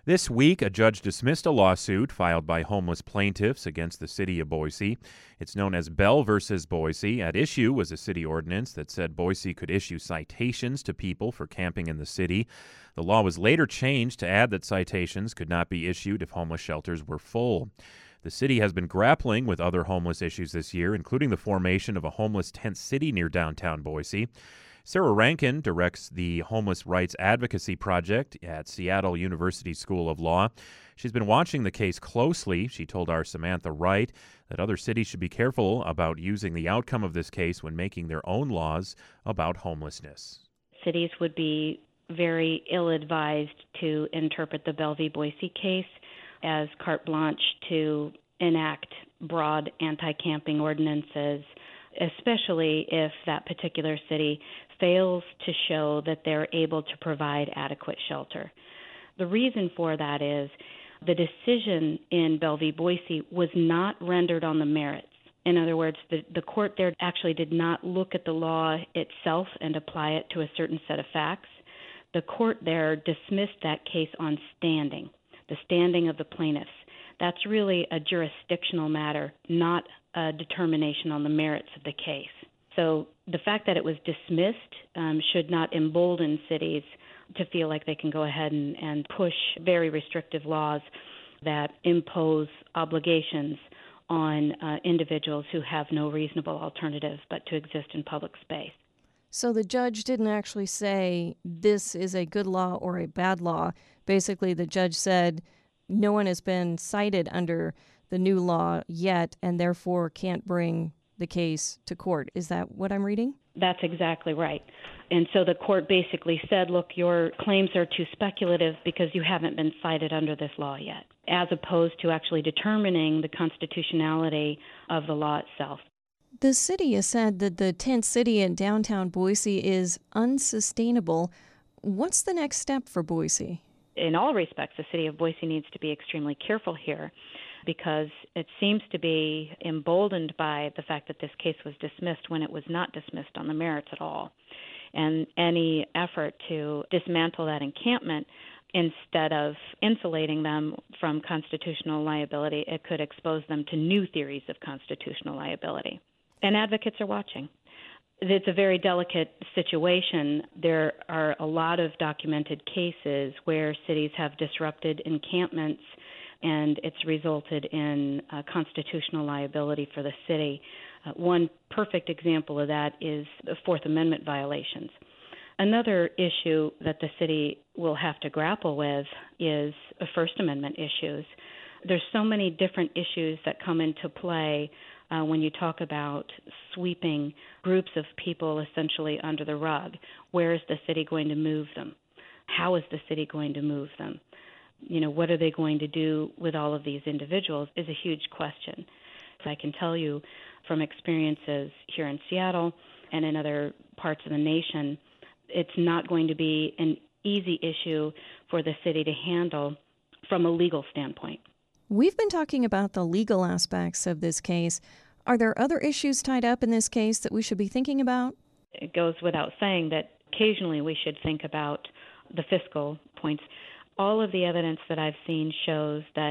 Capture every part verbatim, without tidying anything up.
This week, a judge dismissed a lawsuit filed by homeless plaintiffs against the city of Boise. It's known as Bell versus Boise. At issue was a city ordinance that said Boise could issue citations to people for camping in the city. The law was later changed to add that citations could not be issued if homeless shelters were full. The city has been grappling with other homeless issues this year, including the formation of a homeless tent city near downtown Boise. Sarah Rankin directs the Homeless Rights Advocacy Project at Seattle University School of Law. She's been watching the case closely. She told our Samantha Wright that other cities should be careful about using the outcome of this case when making their own laws about homelessness. Cities would be very ill-advised to interpret the Bell v. Boise case as carte blanche to enact broad anti-camping ordinances, especially if that particular city fails to show that they're able to provide adequate shelter. The reason for that is the decision in Bell v. Boise was not rendered on the merits. In other words, the, the court there actually did not look at the law itself and apply it to a certain set of facts. The court there dismissed that case on standing, the standing of the plaintiffs. That's really a jurisdictional matter, not a determination on the merits of the case. So the fact that it was dismissed um, should not embolden cities to feel like they can go ahead and, and push very restrictive laws that impose obligations on uh, individuals who have no reasonable alternative but to exist in public space. So the judge didn't actually say this is a good law or a bad law. Basically, the judge said no one has been cited under the new law yet and therefore can't bring the case to court. Is that what I'm reading? That's exactly right. And so the court basically said, look, your claims are too speculative because you haven't been cited under this law yet, as opposed to actually determining the constitutionality of the law itself. The city has said that the tent city in downtown Boise is unsustainable. What's the next step for Boise? In all respects, the city of Boise needs to be extremely careful here, because it seems to be emboldened by the fact that this case was dismissed when it was not dismissed on the merits at all. And any effort to dismantle that encampment instead of insulating them from constitutional liability, it could expose them to new theories of constitutional liability. And advocates are watching. It's a very delicate situation. There are a lot of documented cases where cities have disrupted encampments and it's resulted in uh, constitutional liability for the city. Uh, one perfect example of that is the Fourth Amendment violations. Another issue that the city will have to grapple with is uh, First Amendment issues. There's so many different issues that come into play uh, when you talk about sweeping groups of people essentially under the rug. Where is the city going to move them? How is the city going to move them? You know, what are they going to do with all of these individuals is a huge question. So I can tell you from experiences here in Seattle and in other parts of the nation, it's not going to be an easy issue for the city to handle from a legal standpoint. We've been talking about the legal aspects of this case. Are there other issues tied up in this case that we should be thinking about? It goes without saying that occasionally we should think about the fiscal points. All of the evidence that I've seen shows that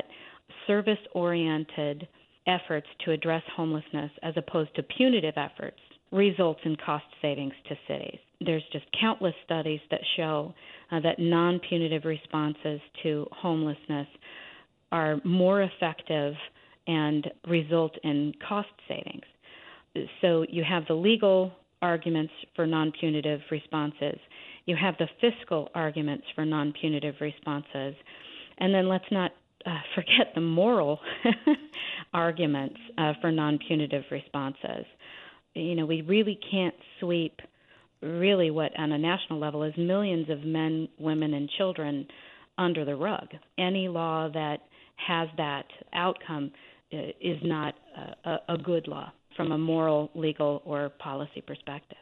service-oriented efforts to address homelessness as opposed to punitive efforts results in cost savings to cities. There's just countless studies that show uh, that non-punitive responses to homelessness are more effective and result in cost savings. So you have the legal arguments for non-punitive responses. You have the fiscal arguments for non-punitive responses. And then let's not uh, forget the moral arguments uh, for non-punitive responses. You know, we really can't sweep really what on a national level is millions of men, women, and children under the rug. Any law that has that outcome uh, is not a, a good law from a moral, legal, or policy perspective.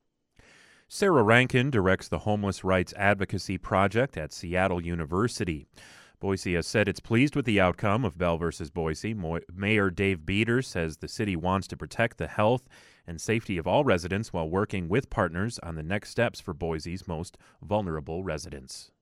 Sarah Rankin directs the Homeless Rights Advocacy Project at Seattle University. Boise has said it's pleased with the outcome of Bell versus Boise. Mayor Dave Beaters says the city wants to protect the health and safety of all residents while working with partners on the next steps for Boise's most vulnerable residents.